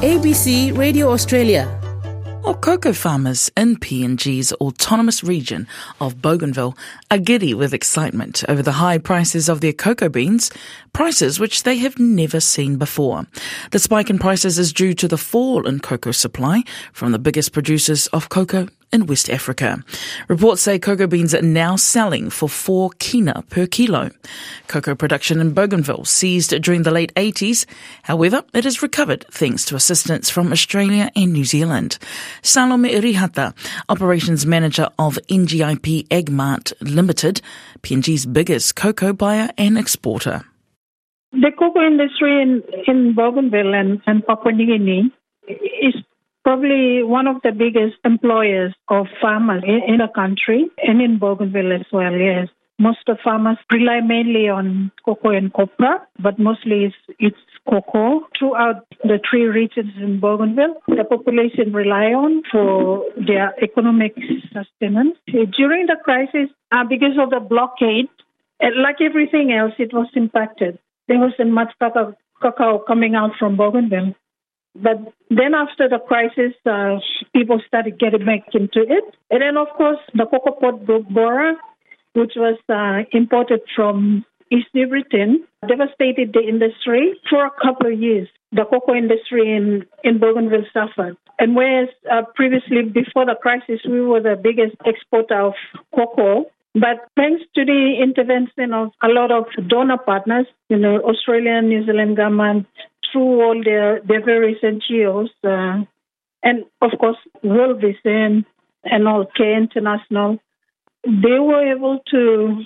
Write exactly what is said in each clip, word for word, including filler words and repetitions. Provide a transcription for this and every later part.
A B C Radio Australia. Well, cocoa farmers in P N G's autonomous region of Bougainville are giddy with excitement over the high prices of their cocoa beans, prices which they have never seen before. The spike in prices is due to the fall in cocoa supply from the biggest producers of cocoa in West Africa. Reports say cocoa beans are now selling for four kina per kilo. Cocoa production in Bougainville ceased during the late eighties. However, it has recovered thanks to assistance from Australia and New Zealand. Salome Irihata, Operations Manager of N G I P Agmart Limited, P N G's biggest cocoa buyer and exporter. The cocoa industry in, in Bougainville and, and Papua New Guinea is probably one of the biggest employers of farmers in, in the country and in Bougainville as well, yes. Most of farmers rely mainly on cocoa and copra, but mostly it's, it's cocoa. Throughout the three regions in Bougainville, the population rely on for their economic sustenance. During the crisis, uh, because of the blockade, uh, like everything else, it was impacted. There wasn't much cacao, cacao coming out from Bougainville. But then after the crisis, uh, people started getting back into it. And then, of course, the cocoa pod borer, which was uh, imported from East New Britain, devastated the industry for a couple of years. The cocoa industry in, in Bougainville suffered. And whereas uh, previously, before the crisis, we were the biggest exporter of cocoa, but thanks to the intervention of a lot of donor partners, you know, Australian, New Zealand government, through all their, their various N G Os, uh, and of course, World Vision and all Care International, they were able to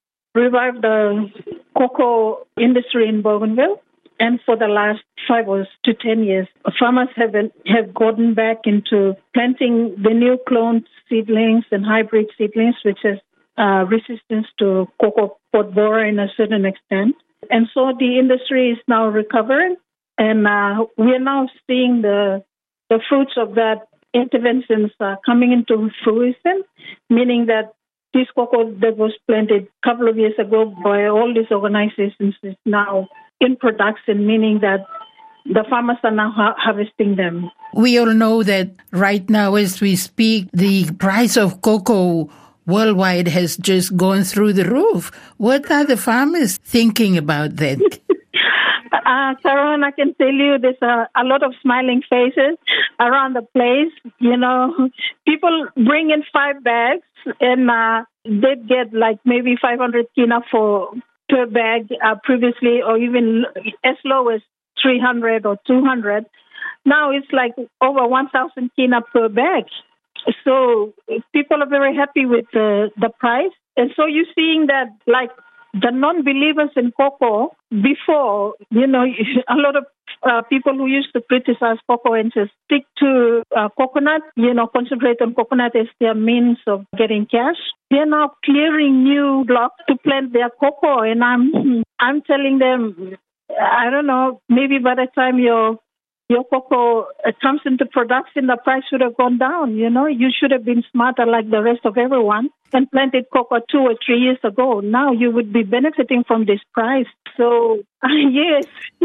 revive the cocoa industry in Bougainville. And for the last five or to ten years, farmers have been, have gotten back into planting the new cloned seedlings and hybrid seedlings, which has uh, resistance to cocoa pod borer in a certain extent. And so the industry is now recovering. And uh, we are now seeing the the fruits of that interventions uh, coming into fruition, meaning that this cocoa that was planted a couple of years ago by all these organizations is now in production, meaning that the farmers are now ha- harvesting them. We all know that right now as we speak, the price of cocoa worldwide has just gone through the roof. What are the farmers thinking about that? Uh, Sharon, I can tell you there's a, a lot of smiling faces around the place. You know, people bring in five bags and uh, they'd get like maybe five hundred kina for per bag uh, previously, or even as low as three hundred or two hundred. Now it's like over one thousand kina per bag. So people are very happy with the, the price. And so you're seeing that like the non-believers in cocoa before, you know, a lot of uh, people who used to criticize cocoa and just stick to uh, coconut, you know, concentrate on coconut as their means of getting cash. They're now clearing new blocks to plant their cocoa. And I'm, I'm telling them, I don't know, maybe by the time your your cocoa comes into production, the price should have gone down. You know, you should have been smarter like the rest of everyone and planted cocoa two or three years ago. Now you would be benefiting from this price. So, uh, yes.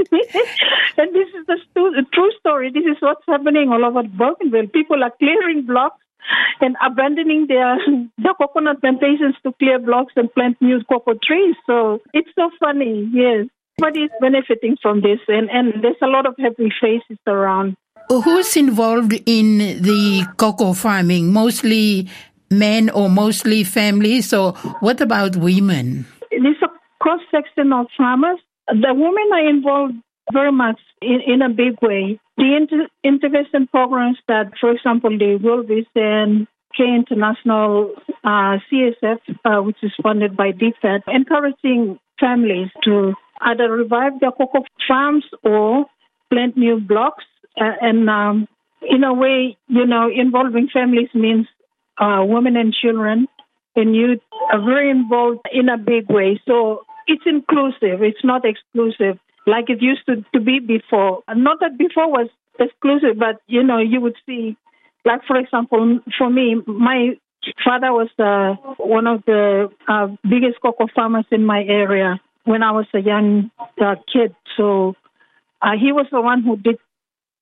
And this is the stu- true story. This is what's happening all over Bougainville. People are clearing blocks and abandoning their, their coconut plantations to clear blocks and plant new cocoa trees. So it's so funny, yes. Everybody is benefiting from this, and, and there's a lot of happy faces around. Who's involved in the cocoa farming? Mostly men or mostly families? Or what about women? There's a cross-section of farmers. The women are involved very much in, in a big way. The inter- intervention programs that, for example, the World Vision, Care International, uh, C S F, uh, which is funded by D F A D, encouraging families to either revive their cocoa farms or plant new blocks. Uh, and um, in a way, you know, involving families means uh, women and children and youth are very involved in a big way. So it's inclusive. It's not exclusive like it used to, to be before. Not that before was exclusive, but, you know, you would see, like, for example, for me, my father was uh, one of the uh, biggest cocoa farmers in my area when I was a young uh, kid. So uh, he was the one who did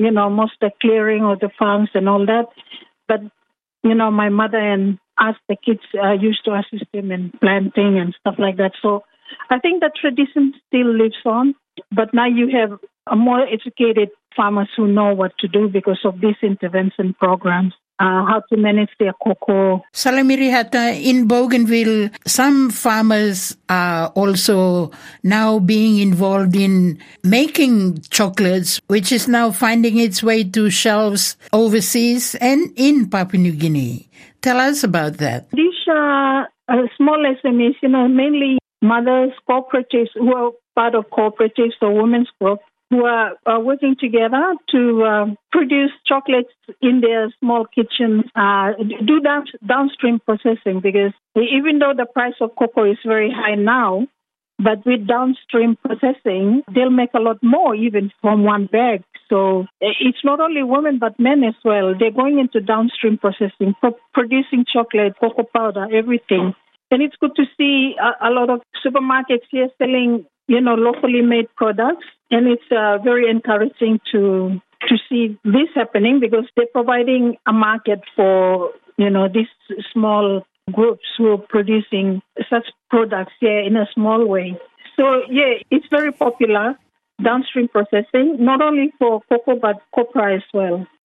you know, most the clearing of the farms and all that. But, you know, my mother and us, the kids, uh, used to assist him in planting and stuff like that. So I think the tradition still lives on. But now you have a more educated farmers who know what to do because of these intervention programs. Uh, how to manage their cocoa. Salamiri Hatta, in Bougainville, some farmers are also now being involved in making chocolates, which is now finding its way to shelves overseas and in Papua New Guinea. Tell us about that. These are uh, small S M Es, you know, mainly mothers, cooperatives who are part of cooperatives or women's group, who are, are working together to uh, produce chocolates in their small kitchens, uh, do down, downstream processing, because even though the price of cocoa is very high now, but with downstream processing, they'll make a lot more even from one bag. So it's not only women, but men as well. They're going into downstream processing, pro- producing chocolate, cocoa powder, everything. And it's good to see a, a lot of supermarkets here selling, you know, locally made products. And it's uh, very encouraging to to see this happening because they're providing a market for, you know, these small groups who are producing such products here in a small way. So, yeah, it's very popular, downstream processing, not only for cocoa, but copra as well.